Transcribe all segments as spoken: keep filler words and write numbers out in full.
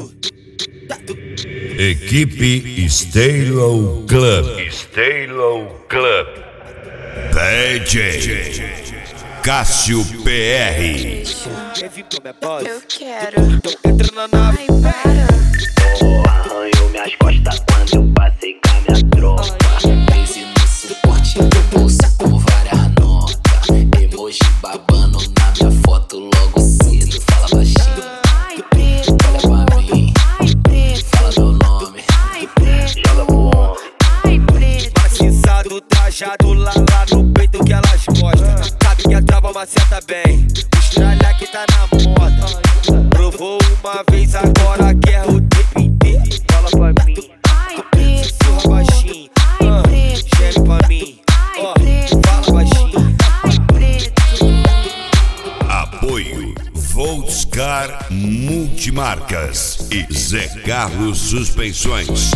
Equipe Stereo Club. Stereo Club. D J Cássio P R. Eu quero. Tô entrando na nave. Ai, para. Oh, arranhou minhas costas quando eu passei com a minha tropa. Crise no suporte do bolso com várias notas. Emoji babando na minha foto logo cedo. Fala baixinho, Ai, preto. olha pra mim. Ai, preto. Fala meu nome, Ai, preto. joga pro ombro. Ai, preto. Maciçado, trajado lá, lá no peito que elas gostam. Sabe que a trava maceta bem. O estralha que tá na moda. Provou uma vez, agora quer o tempo inteiro. Fala pra mim. Ai, preto. Surra baixinho. Ai, Ah, preto. geme pra mim. Ai, Ó, preto. fala baixinho. Ai, preto. Apoio Volkscar Multimarcas e Zé Carlos Suspensões.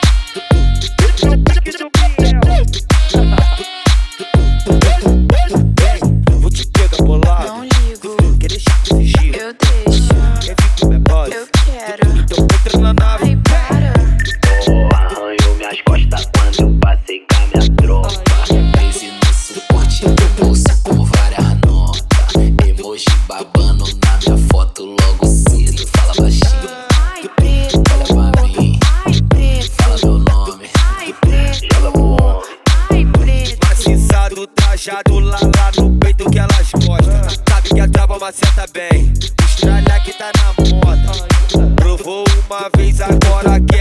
Vou te pegar bolado. Não ligo. Quer deixar de fingir? Eu deixo. Quer vir com minha base? Eu quero. Tô entrando na nave. Ai, para. Oh, arranhou minhas costas quando eu passei com a minha tropa. Crise no suporte do bolso com várias notas. Emoji babando na minha foto logo cedo. Fala baixinho, Ai, preto. olha pra mim. Ai, preto. Fala meu nome, Ai, preto. joga pro ombro. Ai, preto. Maciçado, trajado lá, lá no peito que elas gostam. Sabe que a trava maceta bem. O estralha que tá na moda. Provou uma vez, agora